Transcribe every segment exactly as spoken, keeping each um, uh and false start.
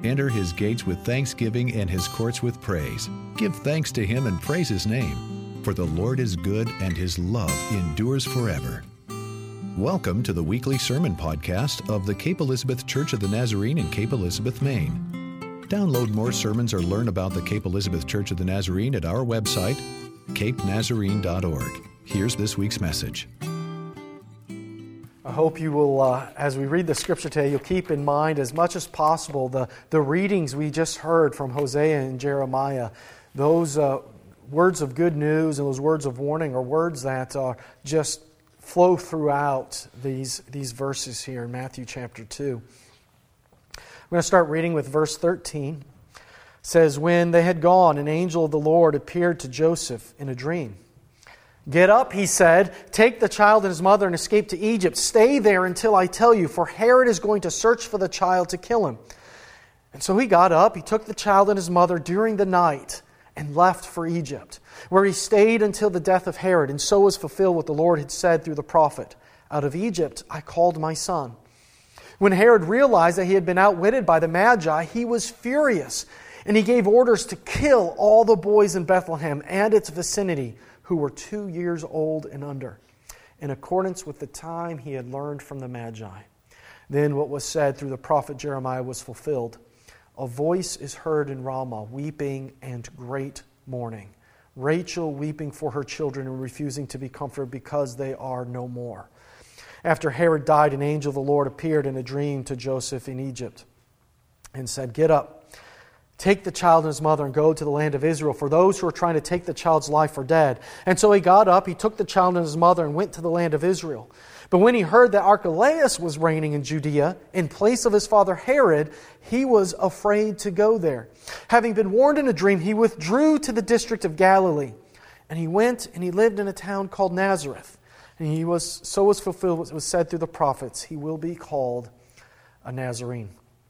Enter His gates with thanksgiving and His courts with praise. Give thanks to Him and praise His name. For the Lord is good and His love endures forever. Welcome to the weekly sermon podcast of the Cape Elizabeth Church of the Nazarene in Cape Elizabeth, Maine. Download more sermons or learn about the Cape Elizabeth Church of the Nazarene at our website, cape nazarene dot org. Here's this week's message. I hope you will, uh, as we read the scripture today, you'll keep in mind as much as possible the, the readings we just heard from Hosea and Jeremiah. Those uh, words of good news and those words of warning are words that uh, just flow throughout these, these verses here in Matthew chapter two. I'm going to start reading with verse thirteen. It says, "When they had gone, an angel of the Lord appeared to Joseph in a dream. 'Get up,' he said, 'take the child and his mother and escape to Egypt. Stay there until I tell you, for Herod is going to search for the child to kill him.' And so he got up, he took the child and his mother during the night and left for Egypt, where he stayed until the death of Herod. And so was fulfilled what the Lord had said through the prophet, 'Out of Egypt I called my son.' When Herod realized that he had been outwitted by the Magi, he was furious, and he gave orders to kill all the boys in Bethlehem and its vicinity who were two years old and under, in accordance with the time he had learned from the Magi. Then what was said through the prophet Jeremiah was fulfilled. 'A voice is heard in Ramah, weeping and great mourning. Rachel weeping for her children and refusing to be comforted because they are no more.' After Herod died, an angel of the Lord appeared in a dream to Joseph in Egypt and said, 'Get up, take the child and his mother and go to the land of Israel, for those who are trying to take the child's life are dead.' And so he got up, he took the child and his mother and went to the land of Israel. But when he heard that Archelaus was reigning in Judea in place of his father Herod, he was afraid to go there. Having been warned in a dream, he withdrew to the district of Galilee. And he went and he lived in a town called Nazareth. And he was so was fulfilled what was said through the prophets, he will be called a Nazarene."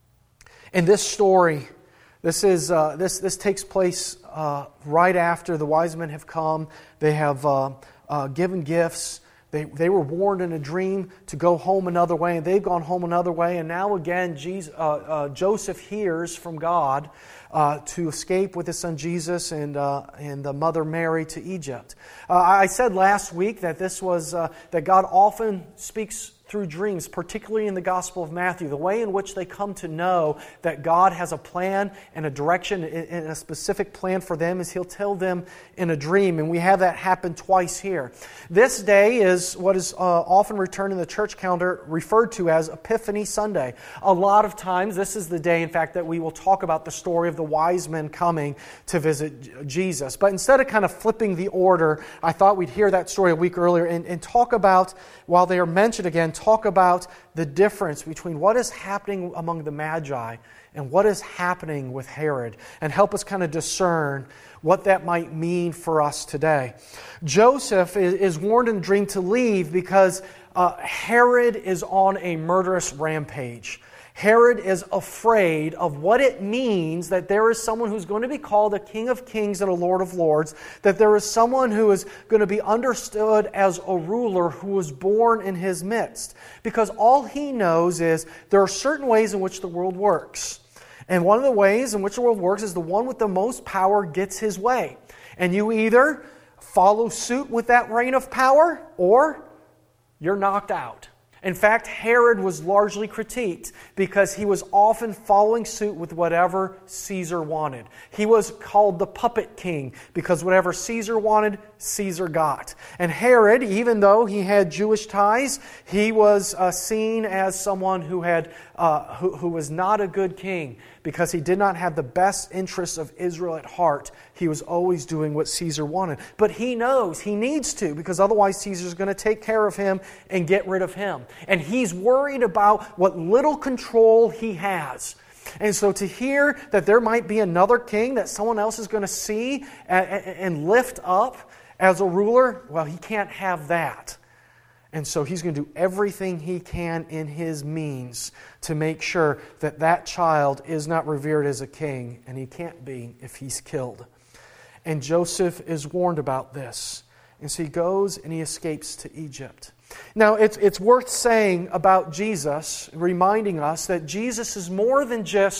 In this story, This is uh, this this takes place uh, right after the wise men have come. They have uh, uh, given gifts. They they were warned in a dream to go home another way, and they've gone home another way. And now again, Jesus, uh, uh, Joseph hears from God uh, to escape with his son Jesus and uh, and the mother Mary to Egypt. Uh, I said last week that this was uh, that God often speaks through dreams, particularly in the Gospel of Matthew. The way in which they come to know that God has a plan and a direction and a specific plan for them is He'll tell them in a dream. And we have that happen twice here. This day is what is uh, often returned in the church calendar referred to as Epiphany Sunday. A lot of times, this is the day, in fact, that we will talk about the story of the wise men coming to visit Jesus. But instead of kind of flipping the order, I thought we'd hear that story a week earlier and, and talk about, while they are mentioned again, talk about the difference between what is happening among the Magi and what is happening with Herod, and help us kind of discern what that might mean for us today. Joseph is, is warned in a dream to leave because uh, Herod is on a murderous rampage. Herod is afraid of what it means that there is someone who's going to be called a King of Kings and a Lord of Lords, that there is someone who is going to be understood as a ruler who was born in his midst. Because all he knows is there are certain ways in which the world works. And one of the ways in which the world works is the one with the most power gets his way. And you either follow suit with that reign of power or you're knocked out. In fact, Herod was largely critiqued because he was often following suit with whatever Caesar wanted. He was called the puppet king because whatever Caesar wanted, Caesar got. And Herod, even though he had Jewish ties, he was uh, seen as someone who had uh, who, who was not a good king because he did not have the best interests of Israel at heart. He was always doing what Caesar wanted. But he knows he needs to, because otherwise Caesar's going to take care of him and get rid of him. And he's worried about what little control he has. And so to hear that there might be another king that someone else is going to see and, and lift up as a ruler, well, he can't have that. And so he's going to do everything he can in his means to make sure that that child is not revered as a king, and he can't be if he's killed. And Joseph is warned about this. And so he goes and he escapes to Egypt. Now, it's, it's worth saying about Jesus, reminding us that Jesus is more than just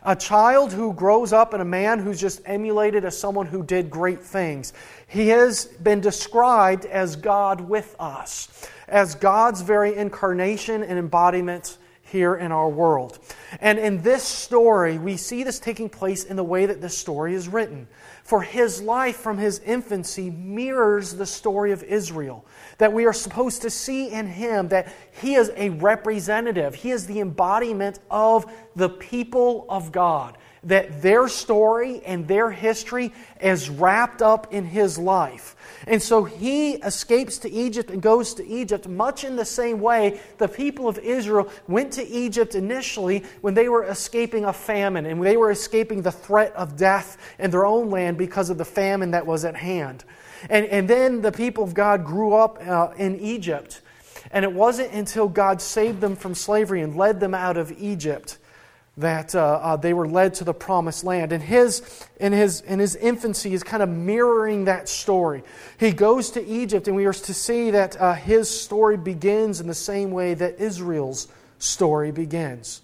A child who grows up and a man who's just emulated as someone who did great things. He has been described as God with us, as God's very incarnation and embodiment here in our world. And in this story, we see this taking place in the way that this story is written. For his life from his infancy mirrors the story of Israel. That we are supposed to see in him that he is a representative. He is the embodiment of the people of God. That their story and their history is wrapped up in his life. And so he escapes to Egypt and goes to Egypt much in the same way the people of Israel went to Egypt initially when they were escaping a famine and they were escaping the threat of death in their own land because of the famine that was at hand. And, and then the people of God grew up uh, in Egypt. And it wasn't until God saved them from slavery and led them out of Egypt that uh, uh, they were led to the promised land. And his, in his, in his infancy is kind of mirroring that story. He goes to Egypt, and we are to see that uh, his story begins in the same way that Israel's story begins.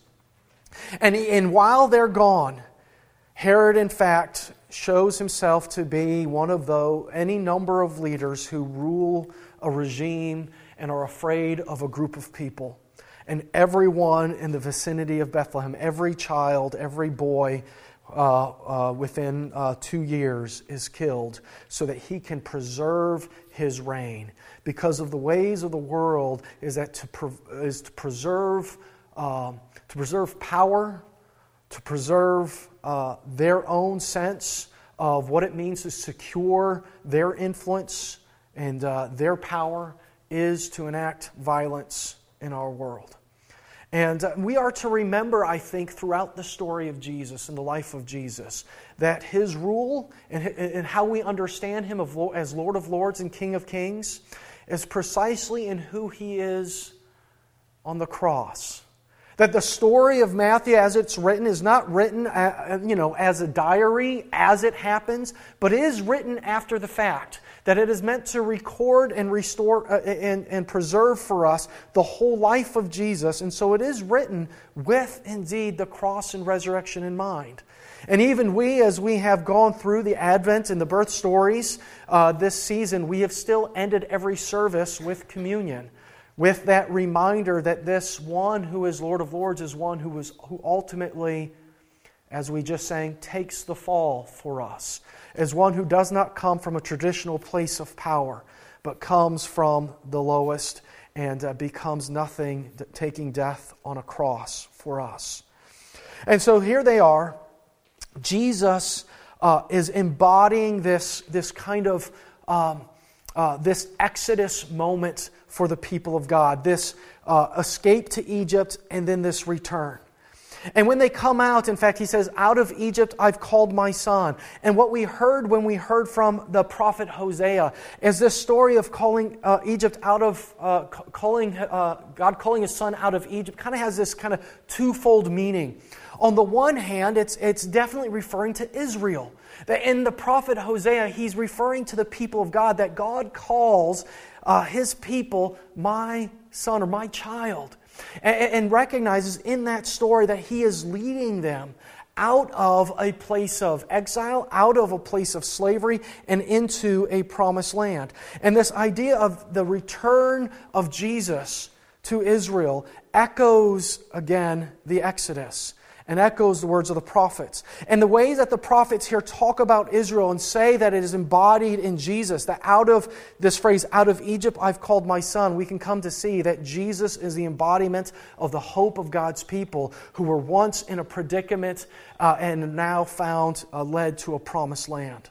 And, and while they're gone, Herod, in fact, shows himself to be one of the any number of leaders who rule a regime and are afraid of a group of people. And everyone in the vicinity of Bethlehem, every child, every boy uh, uh, within uh, two years is killed so that he can preserve his reign. Because of the ways of the world is that to pre- is to preserve uh, to preserve power, to preserve uh, their own sense of what it means to secure their influence and uh, their power, is to enact violence in our world. And uh, we are to remember, I think, throughout the story of Jesus and the life of Jesus, that his rule and, and how we understand him as Lord of Lords and King of Kings is precisely in who he is on the cross. That the story of Matthew as it's written is not written uh, you know, as a diary as it happens, but is written after the fact. That it is meant to record and restore uh, and, and preserve for us the whole life of Jesus. And so it is written with, indeed, the cross and resurrection in mind. And even we, as we have gone through the Advent and the birth stories uh, this season, we have still ended every service with communion, with that reminder that this one who is Lord of Lords is one who was who ultimately, as we just sang, takes the fall for us. As one who does not come from a traditional place of power, but comes from the lowest and uh, becomes nothing, taking death on a cross for us. And so here they are. Jesus uh, is embodying this, this kind of um, uh, this Exodus moment for the people of God. This uh, escape to Egypt and then this return. And when they come out, in fact, he says, out of Egypt I've called my son. And what we heard when we heard from the prophet Hosea is this story of calling uh, Egypt out of, uh, calling uh, God calling his son out of Egypt kind of has this kind of twofold meaning. On the one hand, it's, it's definitely referring to Israel. That in the prophet Hosea, he's referring to the people of God, that God calls uh, his people my son or my child. And recognizes in that story that he is leading them out of a place of exile, out of a place of slavery, and into a promised land. And this idea of the return of Jesus to Israel echoes again the Exodus and echoes the words of the prophets. And the way that the prophets here talk about Israel and say that it is embodied in Jesus, that out of this phrase, out of Egypt I've called my son, we can come to see that Jesus is the embodiment of the hope of God's people who were once in a predicament uh, and now found uh, led to a promised land.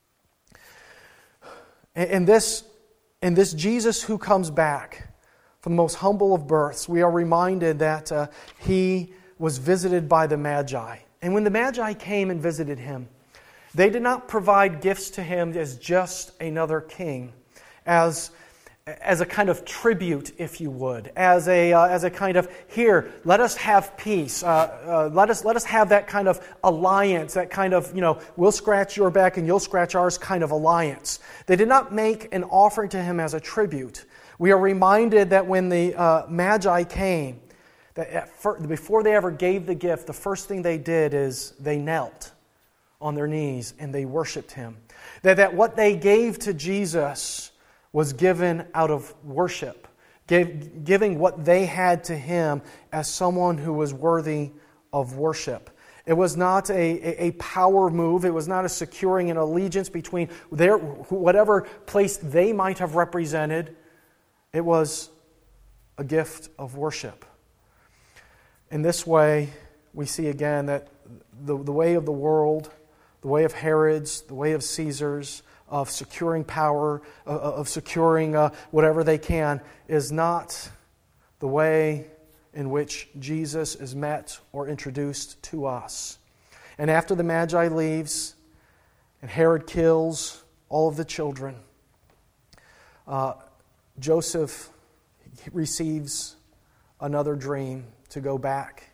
And, and this, and this Jesus who comes back from the most humble of births, we are reminded that uh, he was visited by the Magi. And when the Magi came and visited him, they did not provide gifts to him as just another king, as, as a kind of tribute, if you would, as a, uh, as a kind of, here, let us have peace, uh, uh, let us, let us have that kind of alliance, that kind of, you know, we'll scratch your back and you'll scratch ours kind of alliance. They did not make an offering to him as a tribute. We are reminded that when the uh, Magi came, That at first, before they ever gave the gift, the first thing they did is they knelt on their knees and they worshiped Him. That, that what they gave to Jesus was given out of worship, gave, giving what they had to Him as someone who was worthy of worship. It was not a, a, a power move. It was not a securing an allegiance between their whatever place they might have represented. It was a gift of worship. In this way, we see again that the, the way of the world, the way of Herod's, the way of Caesar's, of securing power, of, of securing uh, whatever they can, is not the way in which Jesus is met or introduced to us. And after the Magi leaves, and Herod kills all of the children, uh, Joseph receives another dream to go back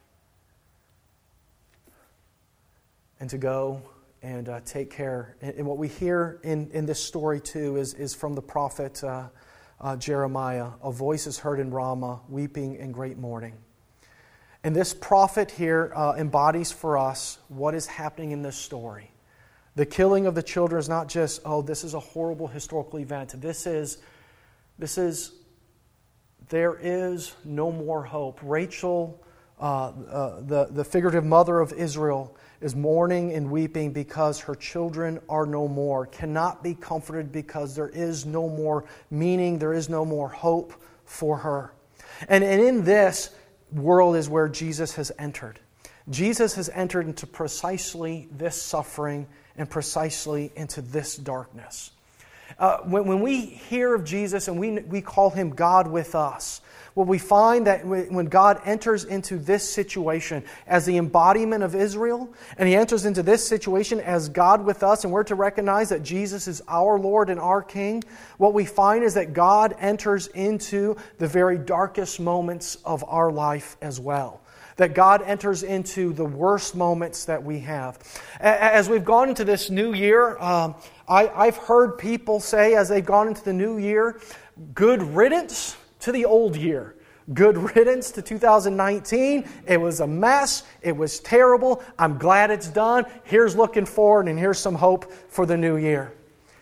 and to go and uh, take care. And, and what we hear in, in this story too is, is from the prophet uh, uh, Jeremiah. A voice is heard in Ramah, weeping and great mourning. And this prophet here uh, embodies for us what is happening in this story. The killing of the children is not just, oh, this is a horrible historical event. This is, this is, there is no more hope. Rachel, uh, uh, the, the figurative mother of Israel, is mourning and weeping because her children are no more, cannot be comforted because there is no more meaning, there is no more hope for her. And, and in this world is where Jesus has entered. Jesus has entered into precisely this suffering and precisely into this darkness. Uh, when, when we hear of Jesus and we, we call Him God with us, well, we find that when God enters into this situation as the embodiment of Israel, and He enters into this situation as God with us, and we're to recognize that Jesus is our Lord and our King, what we find is that God enters into the very darkest moments of our life as well. That God enters into the worst moments that we have. As we've gone into this new year, um, I, I've heard people say as they've gone into the new year, good riddance to the old year. Good riddance to two thousand nineteen. It was a mess. It was terrible. I'm glad it's done. Here's looking forward and here's some hope for the new year.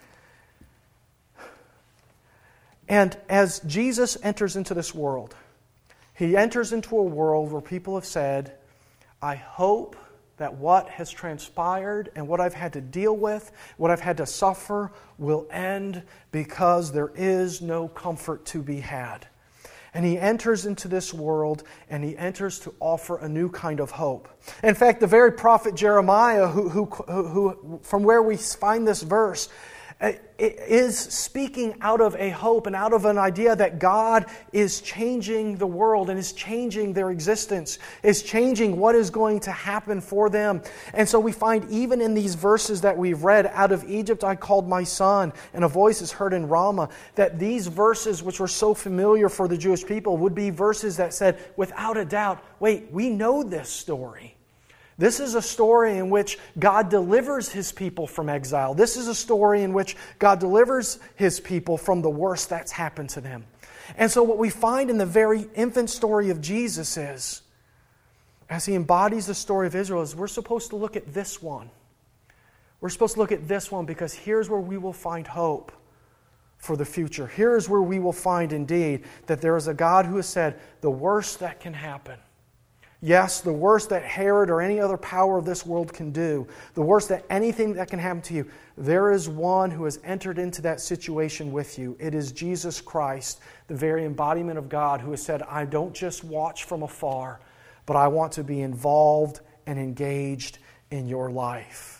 And as Jesus enters into this world, He enters into a world where people have said, I hope that what has transpired and what I've had to deal with, what I've had to suffer, will end because there is no comfort to be had. And He enters into this world and He enters to offer a new kind of hope. In fact, the very prophet Jeremiah, who, who, who, from where we find this verse, is speaking out of a hope and out of an idea that God is changing the world and is changing their existence, is changing what is going to happen for them. And so we find even in these verses that we've read, out of Egypt I called my son, and a voice is heard in Ramah, that these verses, which were so familiar for the Jewish people, would be verses that said, without a doubt, wait, we know this story. This is a story in which God delivers His people from exile. This is a story in which God delivers His people from the worst that's happened to them. And so what we find in the very infant story of Jesus is, as He embodies the story of Israel, is we're supposed to look at this one. We're supposed to look at this one because here's where we will find hope for the future. Here's where we will find indeed that there is a God who has said, the worst that can happen, yes, the worst that Herod or any other power of this world can do, the worst that anything that can happen to you, there is one who has entered into that situation with you. It is Jesus Christ, the very embodiment of God, who has said, I don't just watch from afar, but I want to be involved and engaged in your life.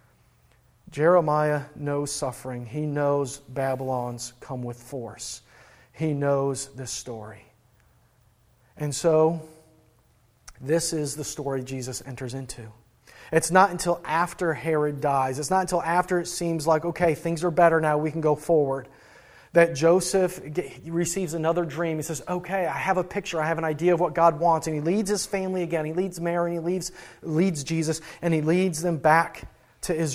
Jeremiah knows suffering. He knows Babylon's come with force. He knows this story. And so, this is the story Jesus enters into. It's not until after Herod dies, it's not until after it seems like, okay, things are better now, we can go forward, that Joseph receives another dream. He says, okay, I have a picture, I have an idea of what God wants. And he leads his family again. He leads Mary, he leads, leads Jesus, and he leads them back to Israel.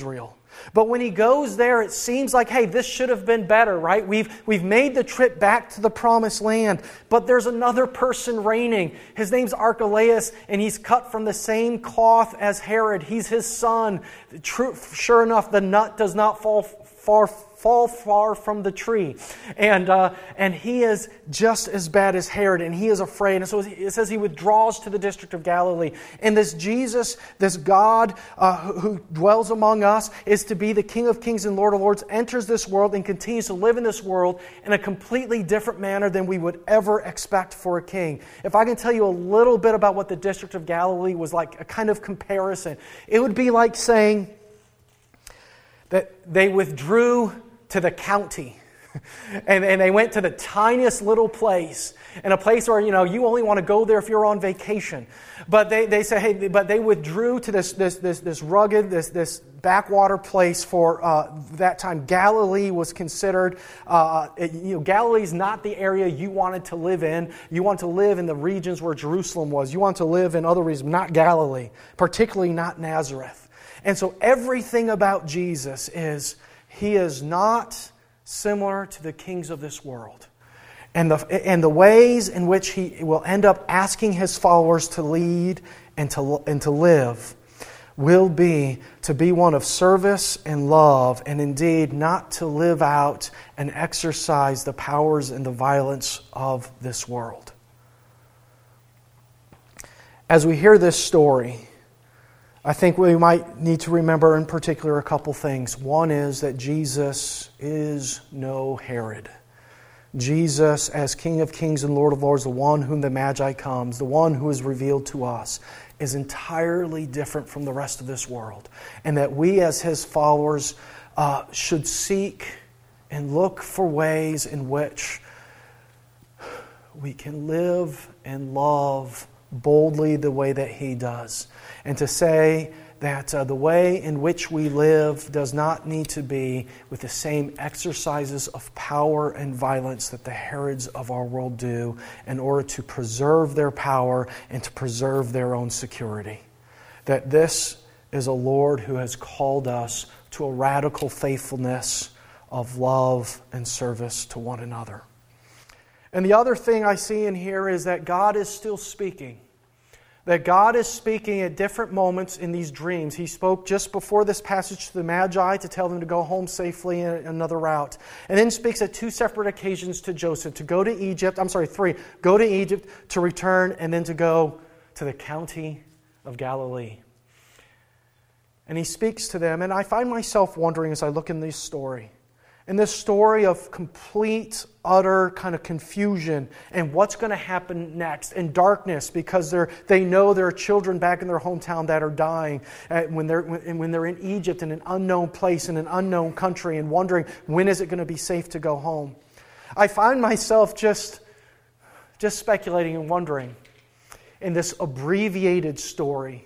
But when he goes there, it seems like, hey, this should have been better, right? We've, we've made the trip back to the promised land, but there's another person reigning. His name's Archelaus, and he's cut from the same cloth as Herod. He's his son. True, sure enough, the nut does not fall far fall far from the tree. And uh, and he is just as bad as Herod, and he is afraid. And so it says he withdraws to the district of Galilee. And this Jesus, this God uh, who dwells among us, is to be the King of Kings and Lord of Lords, enters this world and continues to live in this world in a completely different manner than we would ever expect for a king. If I can tell you a little bit about what the district of Galilee was like, a kind of comparison, it would be like saying that they withdrew to the county. and, and they went to the tiniest little place, and a place where, you know, you only want to go there if you're on vacation. But they, they say, hey, but they withdrew to this this this this rugged, this this backwater place for uh, that time. Galilee was considered, uh, it, you know, Galilee's not the area you wanted to live in. You want to live in the regions where Jerusalem was. You want to live in other regions, not Galilee, particularly not Nazareth. And so everything about Jesus is, he is not similar to the kings of this world. And the, and the ways in which he will end up asking his followers to lead and to, and to live will be to be one of service and love, and indeed not to live out and exercise the powers and the violence of this world. As we hear this story, I think we might need to remember in particular a couple things. One is that Jesus is no Herod. Jesus, as King of Kings and Lord of Lords, the one whom the Magi comes, the one who is revealed to us, is entirely different from the rest of this world. And that we as His followers uh, should seek and look for ways in which we can live and love boldly the way that He does. And to say that uh, the way in which we live does not need to be with the same exercises of power and violence that the Herods of our world do in order to preserve their power and to preserve their own security. That this is a Lord who has called us to a radical faithfulness of love and service to one another. And the other thing I see in here is that God is still speaking. That God is speaking at different moments in these dreams. He spoke just before this passage to the Magi to tell them to go home safely in another route. And then speaks at two separate occasions to Joseph to go to Egypt. I'm sorry, three. Go to Egypt, to return, and then to go to the county of Galilee. And He speaks to them. And I find myself wondering as I look in this story, in this story of complete, utter kind of confusion and what's going to happen next, and darkness because they're they know there are children back in their hometown that are dying uh, when they're when, when they're in Egypt, in an unknown place, in an unknown country, and wondering when is it going to be safe to go home. I find myself just just speculating and wondering in this abbreviated story.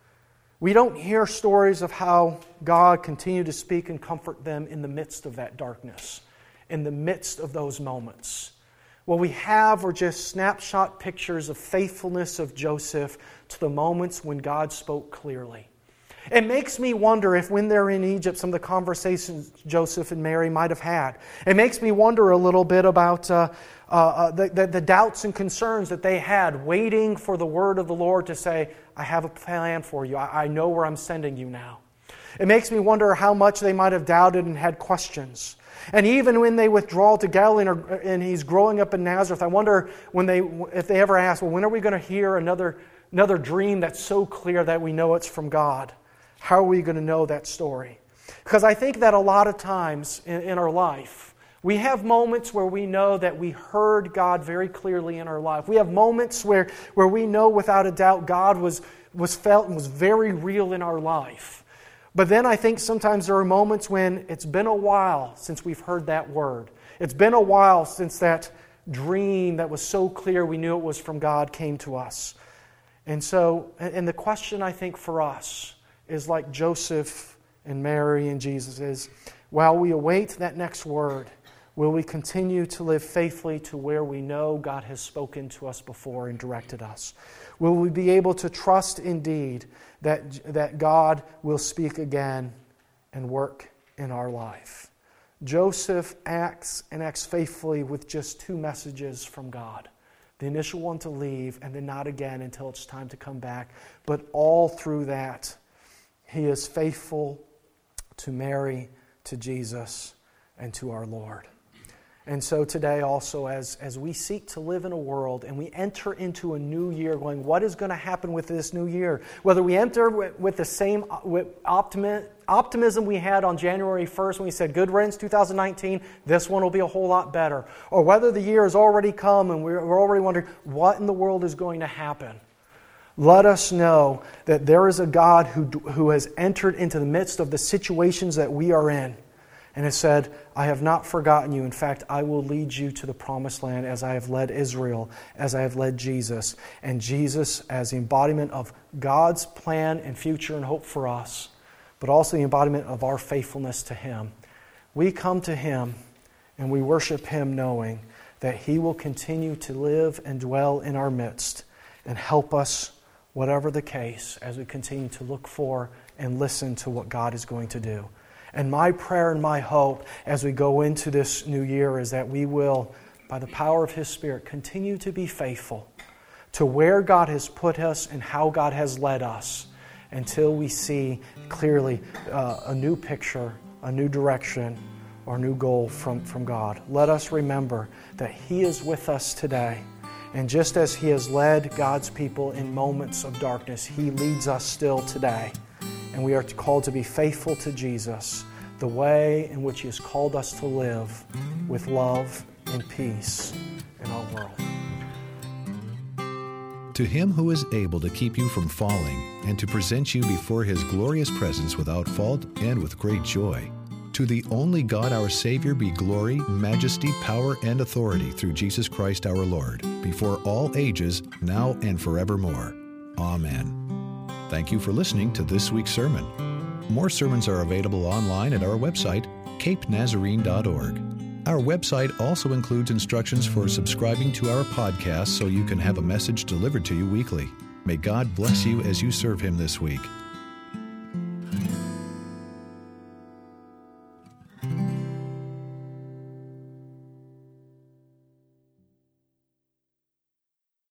We don't hear stories of how God continued to speak and comfort them in the midst of that darkness, in the midst of those moments. What we have are just snapshot pictures of faithfulness of Joseph to the moments when God spoke clearly. It makes me wonder if when they're in Egypt, some of the conversations Joseph and Mary might have had. It makes me wonder a little bit about uh, uh, the, the, the doubts and concerns that they had, waiting for the word of the Lord to say, I have a plan for you. I, I know where I'm sending you now. It makes me wonder how much they might have doubted and had questions. And even when they withdraw to Galilee and, are, and he's growing up in Nazareth, I wonder when they, if they ever ask, well, when are we going to hear another, another dream that's so clear that we know it's from God? How are we going to know that story? Because I think that a lot of times in, in our life, we have moments where we know that we heard God very clearly in our life. We have moments where, where we know without a doubt God was, was felt and was very real in our life. But then I think sometimes there are moments when it's been a while since we've heard that word. It's been a while since that dream that was so clear we knew it was from God came to us. And so, and the question I think for us is like Joseph and Mary and Jesus is, while we await that next word, will we continue to live faithfully to where we know God has spoken to us before and directed us? Will we be able to trust indeed that, that God will speak again and work in our life. Joseph acts and acts faithfully with just two messages from God. The initial one to leave, and then not again until it's time to come back. But all through that, he is faithful to Mary, to Jesus, and to our Lord. And so today also, as, as we seek to live in a world and we enter into a new year going, what is going to happen with this new year? Whether we enter with, with the same with optimi- optimism we had on January first when we said, good riddance two thousand nineteen, this one will be a whole lot better. Or whether the year has already come and we're, we're already wondering, what in the world is going to happen? Let us know that there is a God who, who has entered into the midst of the situations that we are in. And has said, I have not forgotten you. In fact, I will lead you to the promised land as I have led Israel, as I have led Jesus. And Jesus as the embodiment of God's plan and future and hope for us, but also the embodiment of our faithfulness to Him. We come to Him and we worship Him knowing that He will continue to live and dwell in our midst and help us, whatever the case, as we continue to look for and listen to what God is going to do. And my prayer and my hope as we go into this new year is that we will, by the power of His Spirit, continue to be faithful to where God has put us and how God has led us until we see clearly uh, a new picture, a new direction, or a new goal from, from God. Let us remember that He is with us today. And just as He has led God's people in moments of darkness, He leads us still today. And we are called to be faithful to Jesus, the way in which He has called us to live with love and peace in our world. To Him who is able to keep you from falling and to present you before His glorious presence without fault and with great joy, to the only God our Savior be glory, majesty, power, and authority through Jesus Christ our Lord, before all ages, now and forevermore. Amen. Thank you for listening to this week's sermon. More sermons are available online at our website, cape nazarene dot org. Our website also includes instructions for subscribing to our podcast so you can have a message delivered to you weekly. May God bless you as you serve Him this week.